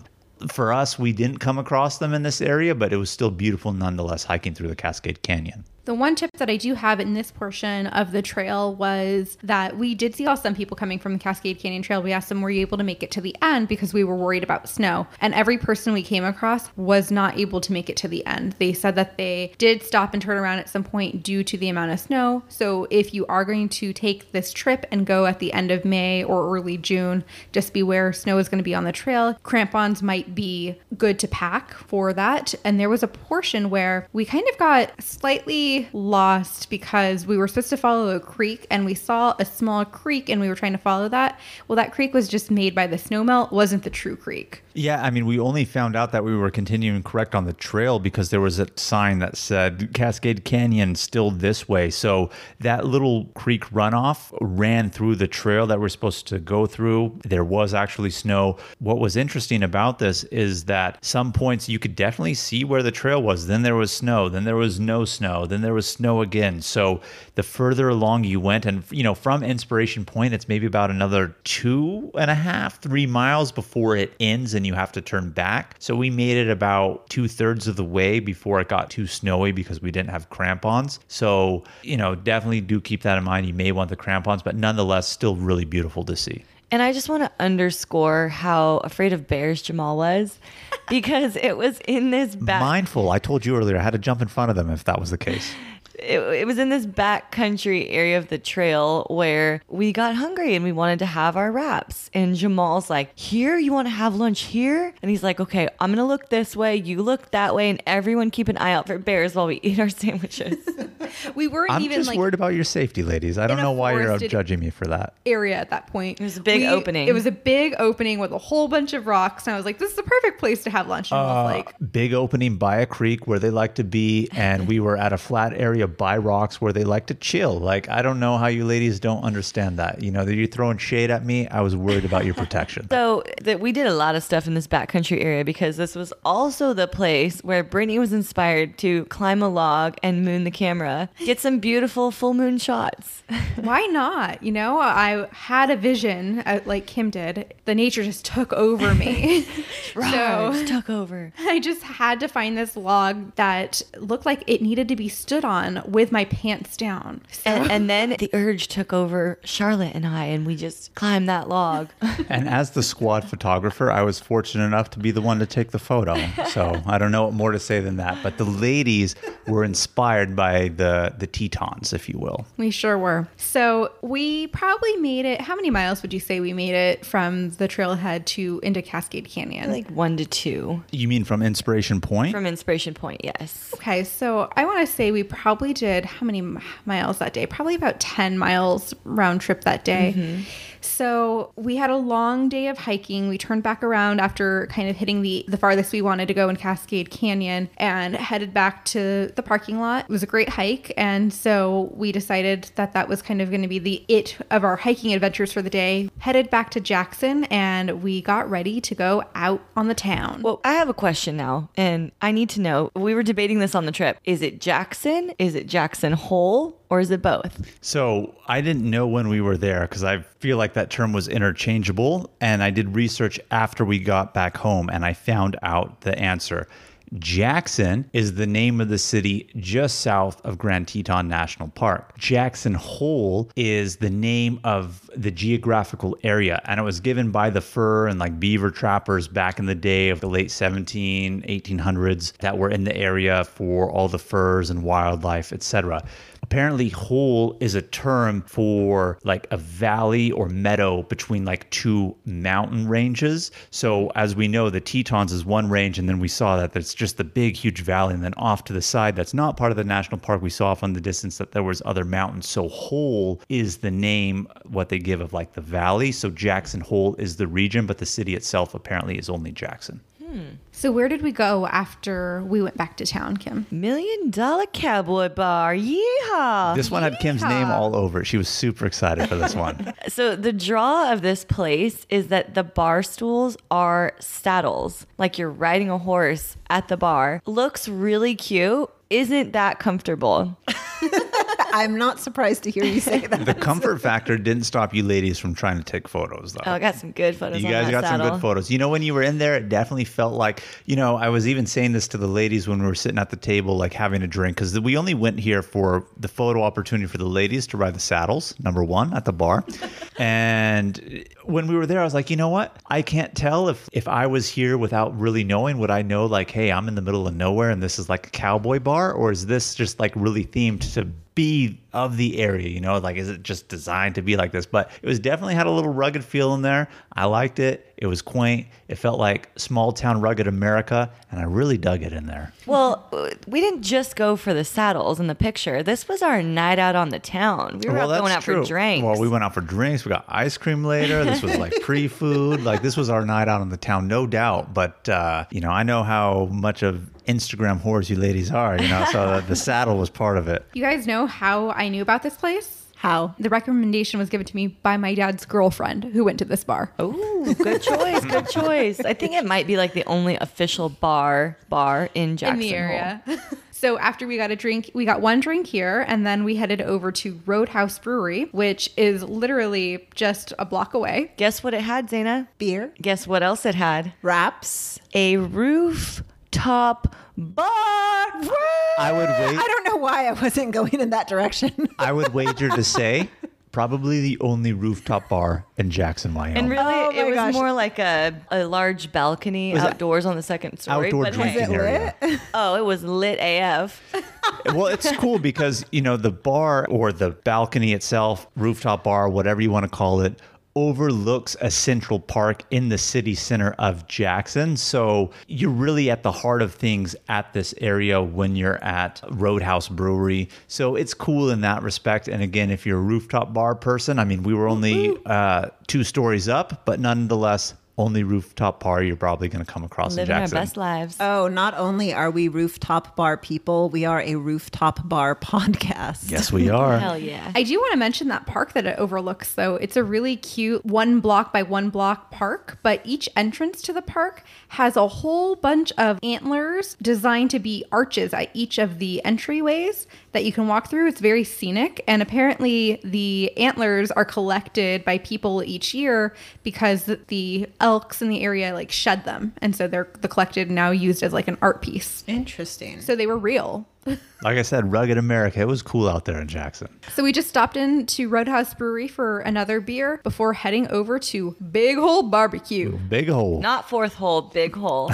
For us, we didn't come across them in this area, but it was still beautiful nonetheless hiking through the Cascade Canyon. The one tip that I do have in this portion of the trail was that we did see some people coming from the Cascade Canyon Trail. We asked them, were you able to make it to the end? Because we were worried about snow. And every person we came across was not able to make it to the end. They said that they did stop and turn around at some point due to the amount of snow. So if you are going to take this trip and go at the end of May or early June, just beware snow is going to be on the trail. Crampons might be good to pack for that. And there was a portion where we kind of got slightly lost because we were supposed to follow a creek and we saw a small creek and we were trying to follow that. Well, that creek was just made by the snowmelt, wasn't the true creek. Yeah, I mean, we only found out that we were continuing correct on the trail because there was a sign that said Cascade Canyon still this way. So that little creek runoff ran through the trail that we're supposed to go through. There was actually snow. What was interesting about this is that some points you could definitely see where the trail was. Then there was snow. Then there was no snow. Then there was snow again. So the further along you went, and you know, from Inspiration Point, it's maybe about another two and a half, three miles before it ends and you have to turn back. So we made it about two thirds of the way before it got too snowy because we didn't have crampons. So, you know, definitely do keep that in mind. You may want the crampons, but nonetheless, still really beautiful to see. And I just want to underscore how afraid of bears Jamal was, because it was in this back. Mindful. I told you earlier, I had to jump in front of them if that was the case. It, it was in this backcountry area of the trail where we got hungry and we wanted to have our wraps. And Jamal's like, here, you want to have lunch here? And he's like, okay, I'm going to look this way. You look that way. And everyone keep an eye out for bears while we eat our sandwiches. We weren't I'm even just like worried about your safety, ladies. I don't in a know why you're forested judging me for that. area at that point. It was a big We- opening. It was a big opening with a whole bunch of rocks. And I was like, this is the perfect place to have lunch. And I was Uh, like, big opening by a creek where they like to be, and we were at a flat area by rocks where they like to chill. Like, I don't know how you ladies don't understand that. You know, that you're throwing shade at me. I was worried about your protection. So that we did a lot of stuff in this backcountry area because this was also the place where Brittany was inspired to climb a log and moon the camera, get some beautiful full moon shots. why not? You know, I had a vision uh, like Kim did. The nature just took over me. Rawr, so took over. I just had to find this log that looked like it needed to be stood on with my pants down. So And, and then the urge took over Charlotte and I, and we just climbed that log. And as the squad photographer, I was fortunate enough to be the one to take the photo. So I don't know what more to say than that. But the ladies were inspired by the, the Tetons, if you will. we sure were. So we probably made it. How many miles would you say we made it from the trailhead to into Cascade Canyon? Like one to two. You mean from Inspiration Point? From Inspiration Point, yes. Okay, so I want to say we probably did how many m- miles that day? Probably about ten miles round trip that day. Mm-hmm. So we had a long day of hiking. We turned back around after kind of hitting the, the farthest we wanted to go in Cascade Canyon and headed back to the parking lot. It was a great hike. And so we decided that that was kind of going to be the it of our hiking adventures for the day. Headed back to Jackson and we got ready to go out on the town. Well, I have a question now, and I need to know. We were debating this on the trip. Is it Jackson? Is it Jackson Hole? Or is it both? So I didn't know when we were there because I feel like that term was interchangeable. And I did research after we got back home and I found out the answer. Jackson is the name of the city just south of Grand Teton National Park. Jackson Hole is the name of the geographical area, and it was given by the fur and like beaver trappers back in the day of the late seventeen, eighteen hundreds that were in the area for all the furs and wildlife, et cetera. Apparently, hole is a term for like a valley or meadow between like two mountain ranges. So as we know, the Tetons is one range, and then we saw that there's just the big, huge valley, and then off to the side, that's not part of the national park. We saw off in the distance that there was other mountains. So hole is the name, what they give of like the valley. So Jackson Hole is the region, but the city itself apparently is only Jackson. So where did we go after we went back to town, Kim? Million Dollar Cowboy Bar. Yeehaw. This one had Kim's name all over it. She was super excited for this one. So the draw of this place is that the bar stools are saddles, like you're riding a horse at the bar. Looks really cute. Isn't that comfortable? I'm not surprised to hear you say that. The comfort factor didn't stop you ladies from trying to take photos, though. Oh, I got some good photos. You on guys that got saddle. some good photos. You know, when you were in there, it definitely felt like, you know, I was even saying this to the ladies when we were sitting at the table, like having a drink, because we only went here for the photo opportunity for the ladies to ride the saddles, number one, at the bar. And when we were there, I was like, you know what? I can't tell if, if I was here without really knowing, would I know, like, hey, I'm in the middle of nowhere and this is like a cowboy bar, or is this just like really themed to be of the area, you know, like, is it just designed to be like this? But it was definitely had a little rugged feel in there. I liked it. It was quaint. It felt like small town rugged America, and I really dug it in there. Well, we didn't just go for the saddles in the picture. This was our night out on the town. We were Well, out going that's out true. for drinks. Well, we went out for drinks. We got ice cream later. This was like pre-food. Like, this was our night out on the town, no doubt. But, uh, you know, I know how much of Instagram whores you ladies are, you know, so the saddle was part of it. You guys know how I knew about this place? How? The recommendation was given to me by my dad's girlfriend who went to this bar. Oh, good choice. Good choice. I think it might be like the only official bar bar in Jackson in the Hole. area. So after we got a drink, we got one drink here, and then we headed over to Roadhouse Brewery, which is literally just a block away. Guess what it had, Zaina? Beer, Guess what else it had? wraps. A rooftop bar. I would wait. I don't know why I wasn't going in that direction. I would wager to say probably the only rooftop bar in Jackson, Wyoming. And really, Oh it my was gosh. more like a, a large balcony Was it outdoors on the second story. outdoor but drinking hey, area. oh, it was lit A F. Well, it's cool because, you know, the bar or the balcony itself, rooftop bar, whatever you want to call it, overlooks a central park in the city center of Jackson. So you're really at the heart of things at this area when you're at Roadhouse Brewery. So it's cool in that respect. And again, if you're a rooftop bar person, I mean, we were only uh, two stories up, but nonetheless, only rooftop bar you're probably going to come across Living in our Jackson. best lives. Oh, not only are we rooftop bar people, we are a rooftop bar podcast. Yes, we are. Hell yeah. I do want to mention that park that it overlooks, though. It's a really cute one block by one block park, but each entrance to the park has a whole bunch of antlers designed to be arches at each of the entryways that you can walk through. It's very scenic, and apparently the antlers are collected by people each year because the elks in the area like shed them, and so they're the collected now used as like an art piece. Interesting. So they were real. Like I said, rugged America. It was cool out there in Jackson. So we just stopped in to Roadhouse Brewery for another beer before heading over to Big Hole Barbecue. Big hole. Not fourth hole, big hole.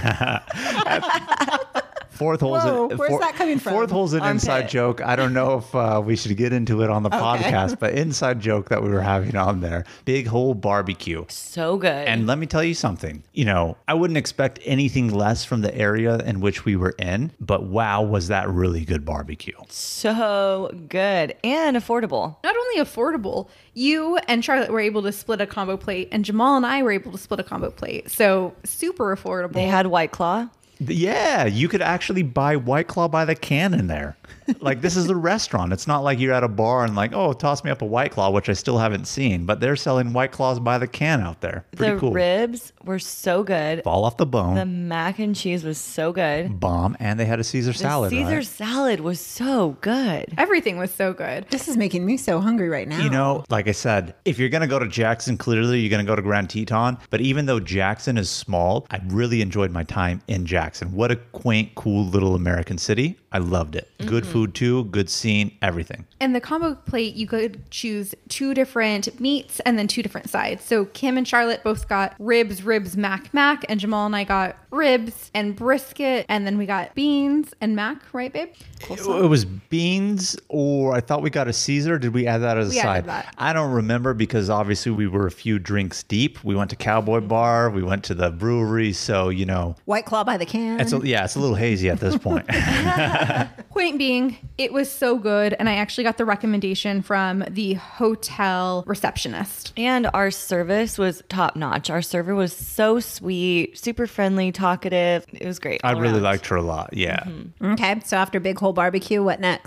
Fourth hole's Whoa, an, where's four- that coming from? Fourth hole's an Armpit. inside joke. I don't know if uh, we should get into it on the podcast, but inside joke that we were having on there. Big Hole Barbecue. So good. And let me tell you something. You know, I wouldn't expect anything less from the area in which we were in, but wow, was that really good barbecue. so good and affordable. Not only affordable, you and Charlotte were able to split a combo plate, and Jamal and I were able to split a combo plate. So super affordable. They had White Claw. Yeah, you could actually buy White Claw by the can in there. Like, this is a restaurant. It's not like you're at a bar and like, oh, toss me up a White Claw, which I still haven't seen. But they're selling White Claws by the can out there. Pretty the cool. ribs were so good. Fall off the bone. The mac and cheese was so good. Bomb. And they had a Caesar The salad. Caesar right? salad was so good. Everything was so good. This is making me so hungry right now. You know, like I said, if you're going to go to Jackson, clearly you're going to go to Grand Teton. But even though Jackson is small, I really enjoyed my time in Jackson. What a quaint, cool little American city. I loved it. Mm-hmm. Good food too, good scene, everything. And the combo plate, you could choose two different meats and then two different sides. So Kim and Charlotte both got ribs, ribs, mac, mac, and Jamal and I got ribs and brisket, and then we got beans and mac, right, babe? It was beans, or I thought we got a Caesar. Did we add that as a We added side? that. I don't remember because obviously we were a few drinks deep. We went to Cowboy Bar, we went to the brewery, so you know, White Claw by the can. it's a, yeah, it's a little hazy at this point. Point being, it was so good, and I actually got the recommendation from the hotel receptionist. And our service was top notch. Our server was so sweet, super friendly, talkative. It was great. I all really around. liked her a lot. Yeah. Okay, so after Big Hole Barbecue, what next?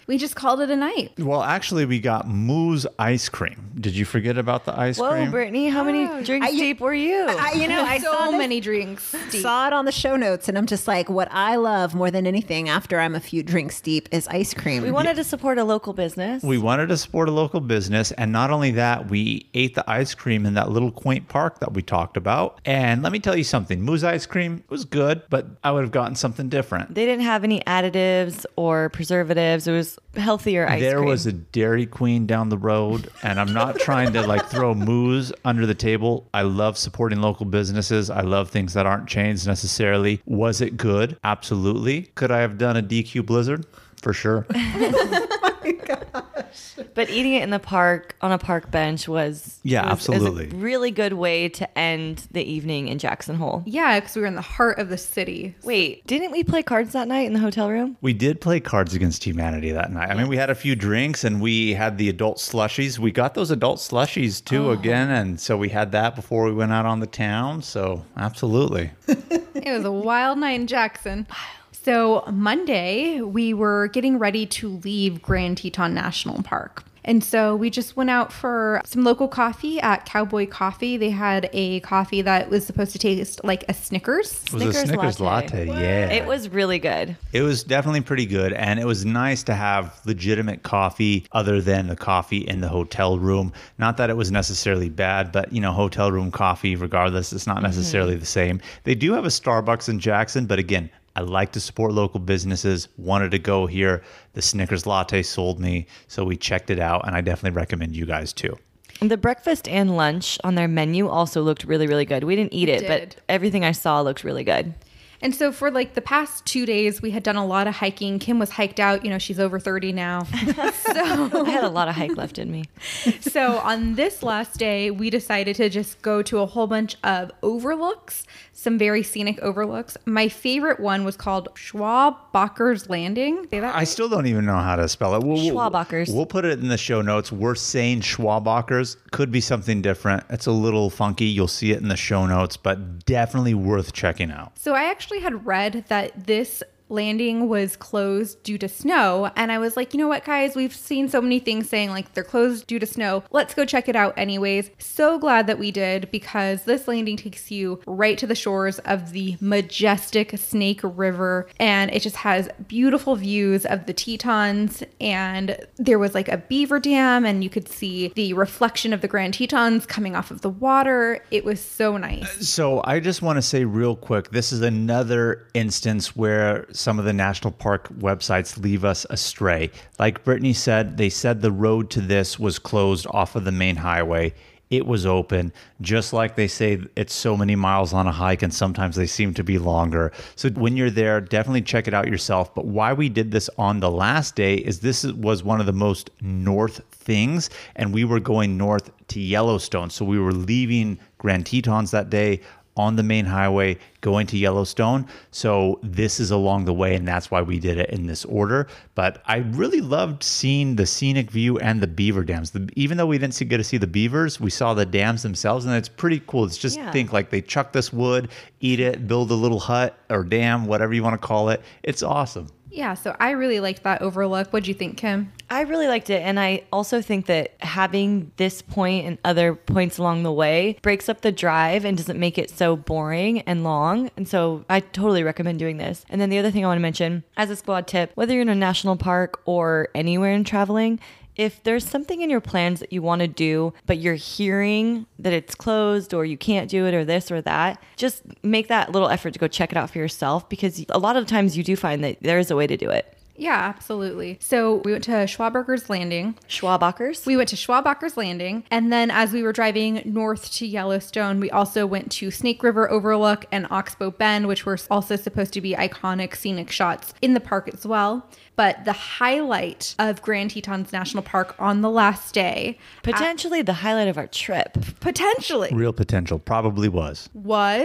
we just called it a night. Well, actually, we got Moo's ice cream. Did you forget about the ice Whoa, cream? Brittany, how many drinks I- you- deep were you? I, you know, I so saw this- many drinks. deep. saw it on the show notes, and I'm just like, what I love more than anything after I'm a few drinks deep is ice cream. we wanted to support a local business. We wanted to support a local business. And not only that, we ate the ice cream in that little quaint park that we talked about. And let me tell you something, Moo's ice cream was good, but I would have gotten something different. They didn't have any additives or preservatives. It was healthier ice There cream. was a Dairy Queen down the road, and I'm not trying to like throw Moo's under the table. I love supporting local businesses. I love things that aren't chains necessarily. Was it good? Absolutely. Could I have done a D Q Blizzard? For sure. But eating it in the park on a park bench was Yeah, was, was absolutely. a really good way to end the evening in Jackson Hole. Yeah, because we were in the heart of the city. Wait, didn't we play cards that night in the hotel room? We did play Cards Against Humanity that night. I mean, we had a few drinks and we had the adult slushies. We got those adult slushies too again. And so we had that before we went out on the town. So absolutely. It was a wild night in Jackson. So Monday, we were getting ready to leave Grand Teton National Park. And so we just went out for some local coffee at Cowboy Coffee. They had a coffee that was supposed to taste like a Snickers. It was a Snickers latte. Yeah. It was really good. It was definitely pretty good. And it was nice to have legitimate coffee other than the coffee in the hotel room. Not that it was necessarily bad, but, you know, hotel room coffee, regardless, it's not necessarily mm-hmm. the same. They do have a Starbucks in Jackson, but again, I like to support local businesses, wanted to go here. The Snickers latte sold me, so we checked it out, and I definitely recommend you guys too. The breakfast and lunch on their menu also looked really, really good. We didn't eat it, Did. but everything I saw looked really good. And so for like the past two days, we had done a lot of hiking. Kim was hiked out. You know, she's over thirty now. I had a lot of hike left in me. So on this last day, we decided to just go to a whole bunch of overlooks, some very scenic overlooks. My favorite one was called Schwabbacher's Landing. Say that? I still don't even know how to spell it. We'll, Schwabbacher's. We'll put it in the show notes. We're saying Schwabbacher's. Could be something different. It's a little funky. You'll see it in the show notes, but definitely worth checking out. So I actually had read that this landing was closed due to snow, and I was like, you know what, guys, we've seen so many things saying like they're closed due to snow. Let's go check it out anyways. So glad that we did, because this landing takes you right to the shores of the majestic Snake River, and it just has beautiful views of the Tetons. And there was like a beaver dam, and you could see the reflection of the Grand Tetons coming off of the water. It was so nice. So I just want to say real quick, this is another instance where some of the national park websites leave us astray. Like Brittany said, they said the road to this was closed off of the main highway. It was open, just like they say it's so many miles on a hike, and sometimes they seem to be longer. So when you're there, definitely check it out yourself. But why we did this on the last day is this was one of the most north things, and we were going north to Yellowstone. So we were leaving Grand Tetons that day on the main highway going to Yellowstone. So this is along the way, and that's why we did it in this order. But I really loved seeing the scenic view and the beaver dams. The, even though we didn't see, get to see the beavers, we saw the dams themselves, and it's pretty cool. It's just Yeah. think like they chuck this wood, eat it, build a little hut or dam, whatever you want to call it. It's awesome. Yeah, so I really liked that overlook. What'd you think, Kim? I really liked it. And I also think that having this point and other points along the way breaks up the drive and doesn't make it so boring and long. And so I totally recommend doing this. And then the other thing I want to mention as a squad tip, whether you're in a national park or anywhere in traveling, if there's something in your plans that you want to do, but you're hearing that it's closed or you can't do it or this or that, just make that little effort to go check it out for yourself, because a lot of times you do find that there is a way to do it. Yeah, absolutely. So we went to Schwabbacher's Landing. Schwabbacher's? We went to Schwabbacher's Landing. And then as we were driving north to Yellowstone, we also went to Snake River Overlook and Oxbow Bend, which were also supposed to be iconic scenic shots in the park as well. But the highlight of Grand Tetons National Park on the last day, Potentially the highlight of our trip. potentially, Real potential probably was. was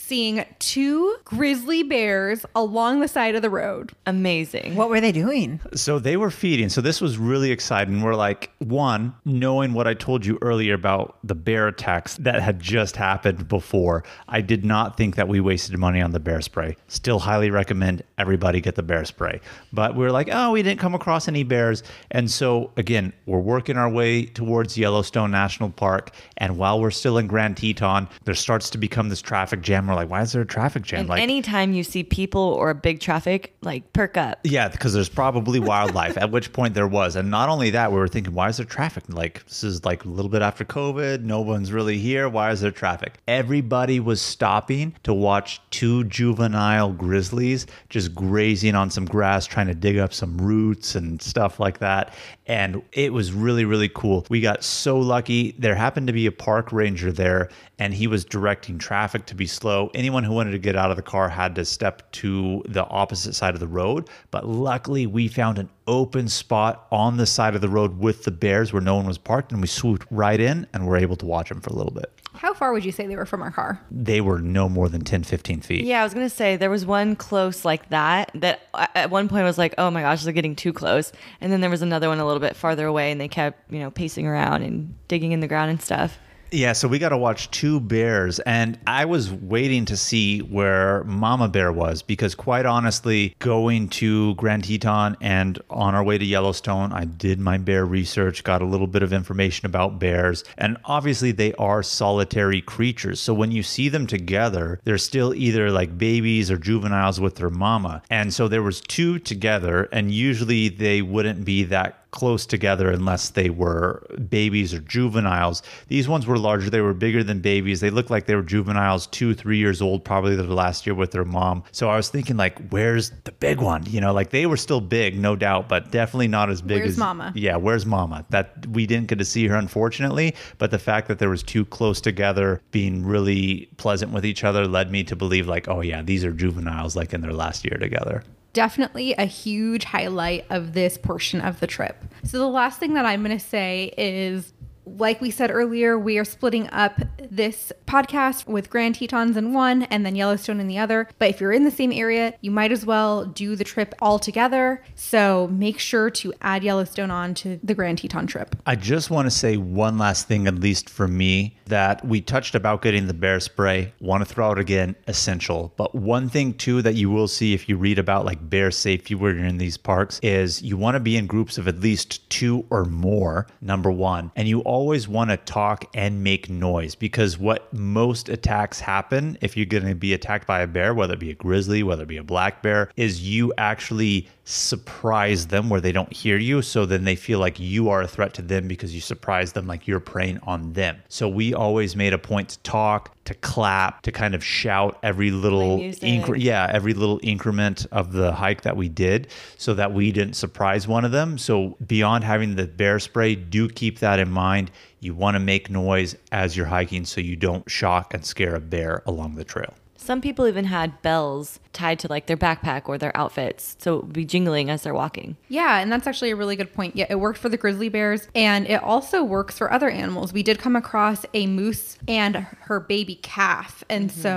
seeing two grizzly bears along the side of the road. Amazing. What were they doing? So they were feeding. So this was really exciting. We're like, one, knowing what I told you earlier about the bear attacks that had just happened before, I did not think that we wasted money on the bear spray. Still highly recommend everybody get the bear spray. But we were like, oh, we didn't come across any bears. And so again, we're working our way towards Yellowstone National Park. And while we're still in Grand Teton, there starts to become this traffic jam. We're like, why is there a traffic jam? And like, anytime you see people or big traffic, like perk up. yeah, because there's probably wildlife, at which point there was. And not only that, we were thinking, why is there traffic? Like, this is like a little bit after COVID. No one's really here. Why is there traffic? Everybody was stopping to watch two juvenile grizzlies just grazing on some grass, trying to dig up some roots and stuff like that. And it was really, really cool. We got so lucky. There happened to be a park ranger there, and he was directing traffic to be slow. Anyone who wanted to get out of the car had to step to the opposite side of the road. But luckily, we found an open spot on the side of the road with the bears where no one was parked, and we swooped right in and were able to watch them for a little bit. How far would you say they were from our car? They were no more than ten, fifteen feet. Yeah, I was going to say there was one close like that, that at one point was like, oh my gosh, they're getting too close. And then there was another one a little bit farther away, and they kept, you know, pacing around and digging in the ground and stuff. Yeah, so we got to watch two bears, and I was waiting to see where Mama Bear was because, quite honestly, going to Grand Teton and on our way to Yellowstone, I did my bear research, got a little bit of information about bears, and obviously they are solitary creatures. So when you see them together, they're still either like babies or juveniles with their mama. And so there was two together, and usually they wouldn't be that close together unless they were babies or juveniles. These ones were larger. They were bigger than babies. They looked like they were juveniles, two, three years old, probably their last year with their mom. So I was thinking, like, where's the big one? You know, like they were still big, no doubt, but definitely not as big Where's as Mama? Yeah, where's Mama? That we didn't get to see her, unfortunately. But the fact that there was two close together, being really pleasant with each other, led me to believe, like, oh yeah, these are juveniles, like in their last year together. Definitely a huge highlight of this portion of the trip. So the last thing that I'm going to say is, like we said earlier, we are splitting up this podcast with Grand Tetons in one and then Yellowstone in the other. But if you're in the same area, you might as well do the trip all together. So make sure to add Yellowstone on to the Grand Teton trip. I just want to say one last thing, at least for me, that we touched about getting the bear spray. Want to throw out again, essential. But one thing too that you will see if you read about like bear safety where you're in these parks is you want to be in groups of at least two or more, number one. And you always want to talk and make noise, because what most attacks happen if you're going to be attacked by a bear, whether it be a grizzly, whether it be a black bear, is you actually surprise them where they don't hear you. So then they feel like you are a threat to them because you surprise them like you're preying on them. So we always made a point to talk, to clap, to kind of shout every little incre- yeah, every little increment of the hike that we did so that we didn't surprise one of them. So beyond having the bear spray, do keep that in mind. You want to make noise as you're hiking so you don't shock and scare a bear along the trail. Some people even had bells tied to like their backpack or their outfits, so it would be jingling as they're walking. Yeah, and that's actually a really good point. Yeah, it worked for the grizzly bears, and it also works for other animals. We did come across a moose and her baby calf, and mm-hmm.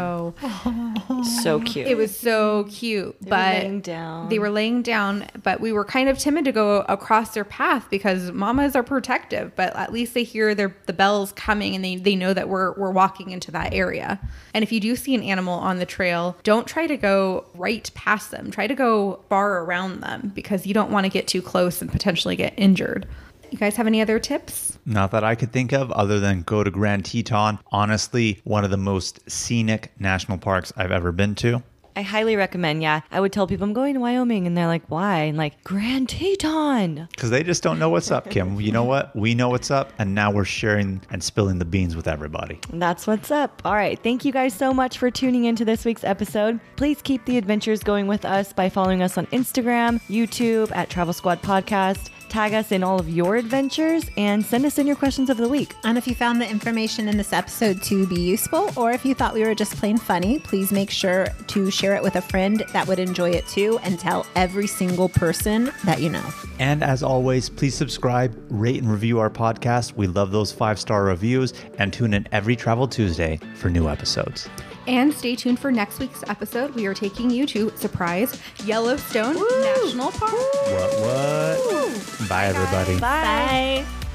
so so cute. It was so cute. They but were laying down. They were laying down, but we were kind of timid to go across their path because mamas are protective. But at least they hear their the bells coming, and they they know that we're we're walking into that area. And if you do see an animal on the trail, don't try to go right past them. Try to go far around them because you don't want to get too close and potentially get injured. You guys have any other tips? Not that I could think of other than go to Grand Teton. Honestly, one of the most scenic national parks I've ever been to. I highly recommend, yeah. I would tell people I'm going to Wyoming, and they're like, why? And like, Grand Teton. Because they just don't know what's up, Kim. You know what? We know what's up, and now we're sharing and spilling the beans with everybody. That's what's up. All right. Thank you guys so much for tuning into this week's episode. Please keep the adventures going with us by following us on Instagram, YouTube, at Travel Squad Podcast. Tag us in all of your adventures and send us in your questions of the week. And if you found the information in this episode to be useful, or if you thought we were just plain funny, please make sure to share it with a friend that would enjoy it too, and tell every single person that you know. And as always, please subscribe, rate, and review our podcast. We love those five-star reviews, and tune in every Travel Tuesday for new episodes. And stay tuned for next week's episode. We are taking you to, surprise, Yellowstone National Park. What, what? Bye, everybody. Bye. Bye.